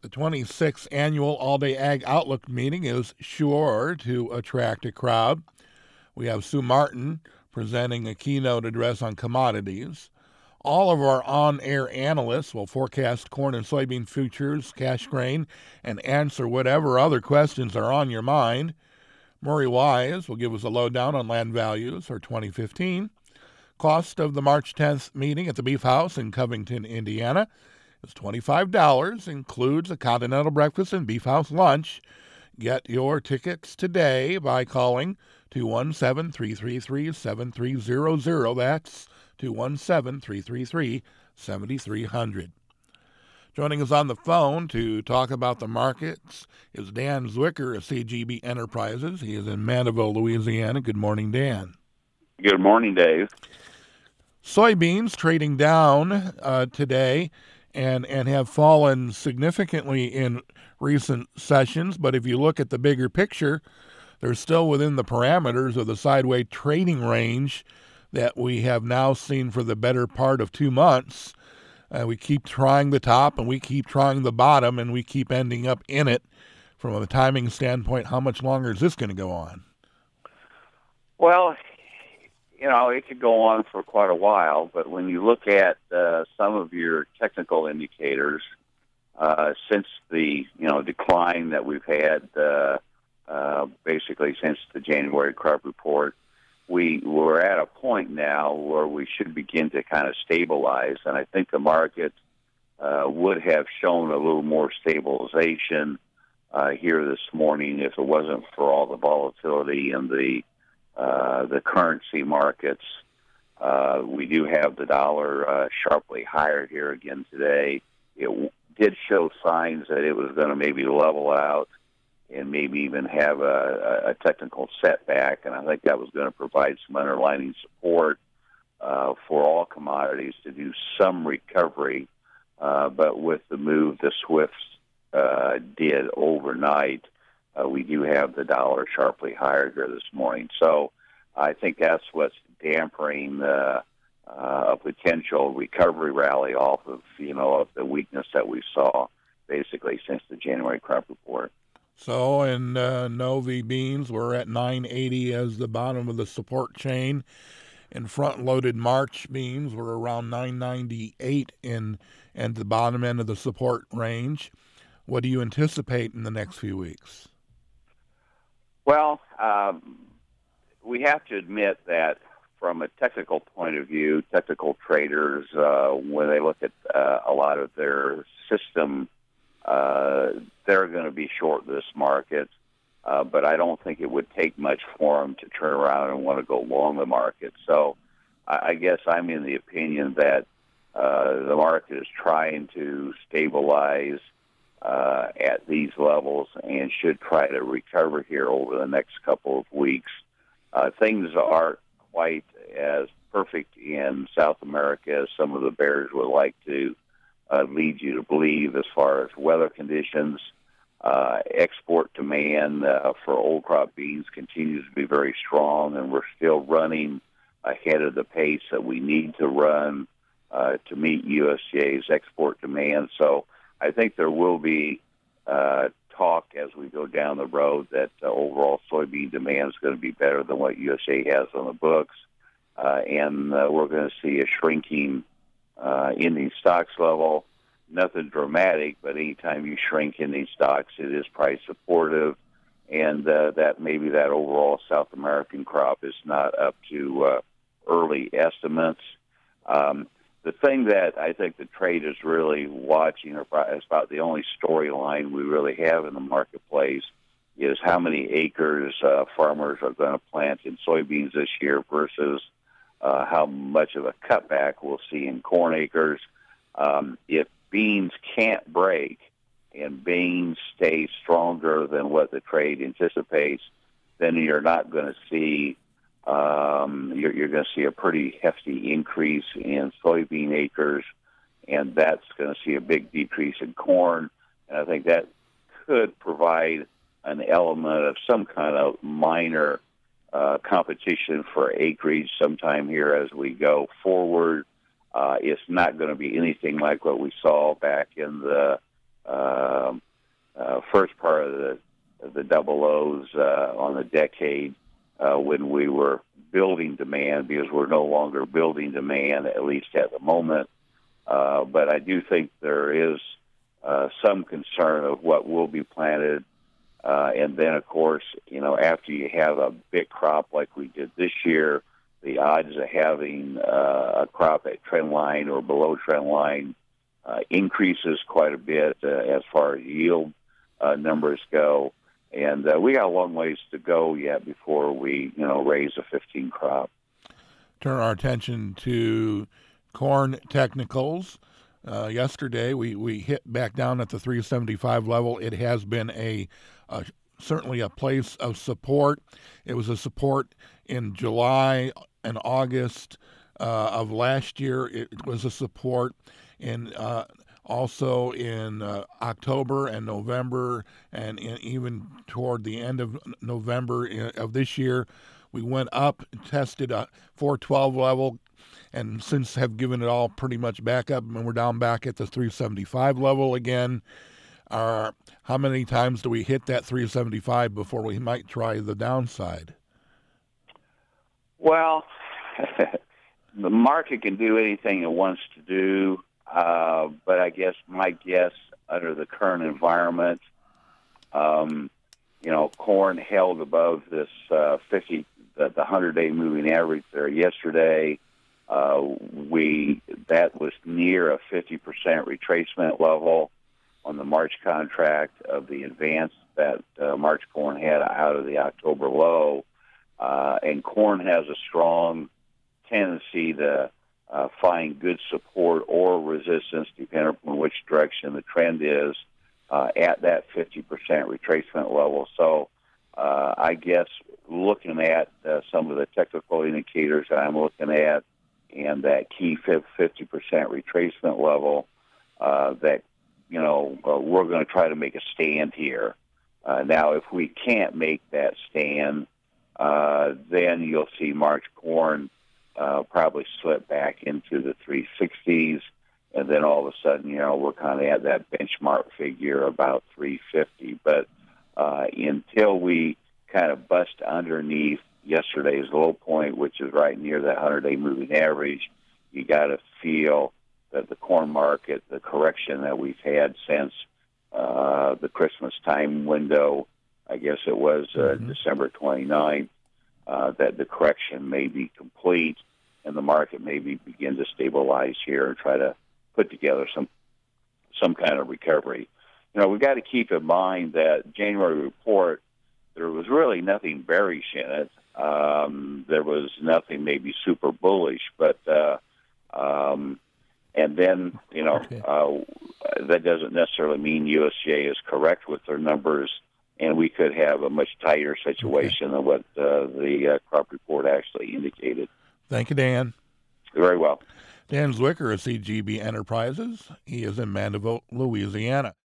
The 26th Annual All-Day Ag Outlook meeting is sure to attract a crowd. We have Sue Martin presenting a keynote address on commodities. All of our on-air analysts will forecast corn and soybean futures, cash grain, and answer whatever other questions are on your mind. Murray Wise will give us a lowdown on land values for 2015. Cost of the March 10th meeting at the Beef House in Covington, Indiana is $25, includes a continental breakfast and Beef House lunch. Get your tickets today by calling 217-333-7300. That's 217-333-7300. Joining us on the phone to talk about the markets is Dan Zwicker of CGB Enterprises. He is in Mandeville, Louisiana. Good morning, Dan. Good morning, Dave. Soybeans trading down today and have fallen significantly in recent sessions, but if you look at the bigger picture, they're still within the parameters of the sideways trading range that we have now seen for the better part of 2 months. We keep trying the top and we keep trying the bottom and we keep ending up in it. From a timing standpoint, how much longer is this going to go on? Well, it could go on for quite a while, but when you look at some of your technical indicators, since the decline that we've had basically since the January crop report, we're at a point now where we should begin to kind of stabilize, and I think the market would have shown a little more stabilization here this morning if it wasn't for all the volatility in the currency markets. We do have the dollar sharply higher here again today. It did show signs that it was going to maybe level out and maybe even have a technical setback, and I think that was going to provide some underlying support for all commodities to do some recovery. But with the move the SWIFT did overnight, we do have the dollar sharply higher here this morning. So I think that's what's dampening a potential recovery rally off of the weakness that we saw basically since the January crop report. So in Novi beans, we're at 980 as the bottom of the support chain. In front-loaded March beans, we're around 998 and the bottom end of the support range. What do you anticipate in the next few weeks? Well, we have to admit that from a technical point of view, technical traders, when they look at a lot of their system, they're going to be short this market, but I don't think it would take much for them to turn around and want to go long the market. So I guess I'm in the opinion that the market is trying to stabilize at these levels and should try to recover here over the next couple of weeks. Things aren't quite as perfect in South America as some of the bears would like to lead you to believe as far as weather conditions. Export demand for old crop beans continues to be very strong, and we're still running ahead of the pace that we need to run to meet USDA's export demand. So I think there will be talk as we go down the road that overall soybean demand is going to be better than what USDA has on the books, and we're going to see a shrinking in these stocks level. Nothing dramatic, but anytime you shrink in these stocks, it is price supportive, and that maybe that overall South American crop is not up to early estimates. The thing that I think the trade is really watching, or is about the only storyline we really have in the marketplace, is how many acres farmers are going to plant in soybeans this year versus how much of a cutback we'll see in corn acres. If beans can't break and beans stay stronger than what the trade anticipates, then you're not going to see you're going to see a pretty hefty increase in soybean acres, and that's going to see a big decrease in corn. And I think that could provide an element of some kind of minor competition for acreage sometime here as we go forward. It's not going to be anything like what we saw back in the double O's on the decade when we were building demand, because we're no longer building demand, at least at the moment. But I do think there is some concern of what will be planted. And then, of course, after you have a big crop like we did this year, the odds of having a crop at trend line or below trend line increases quite a bit as far as yield numbers go. And we got a long ways to go yet before we, raise a 15 crop. Turn our attention to corn technicals. Yesterday, we hit back down at the 375 level. It has been certainly a place of support. It was a support in July and August of last year. It was a support in also in October and November, and even toward the end of November of this year. We went up, tested a 412 level, and since have given it all pretty much back up, and we're down back at the 375 level again. How many times do we hit that 375 before we might try the downside? Well, the market can do anything it wants to do, but I guess my guess under the current environment, corn held above this 50, the 100-day moving average there yesterday. That was near a 50% retracement level on the March contract of the advance that March corn had out of the October low. And corn has a strong tendency to find good support or resistance, depending on which direction the trend is, at that 50% retracement level. So I guess looking at some of the technical indicators that I'm looking at and that key 50% retracement level, that we're going to try to make a stand here. Now, if we can't make that stand, then you'll see March corn probably slip back into the 360s, and then all of a sudden, we're kind of at that benchmark figure about 350. But until we kind of bust underneath yesterday's low point, which is right near that 100-day moving average, you got to feel that the corn market, the correction that we've had since the Christmas time window, I guess it was December 29th, that the correction may be complete and the market may begin to stabilize here and try to put together some kind of recovery. We've got to keep in mind that January report, there was really nothing bearish in it. There was nothing maybe super bullish, but and then, that doesn't necessarily mean USDA is correct with their numbers, and we could have a much tighter situation than what the crop report actually indicated. Thank you, Dan. Very well. Dan Zwicker of CGB Enterprises. He is in Mandeville, Louisiana.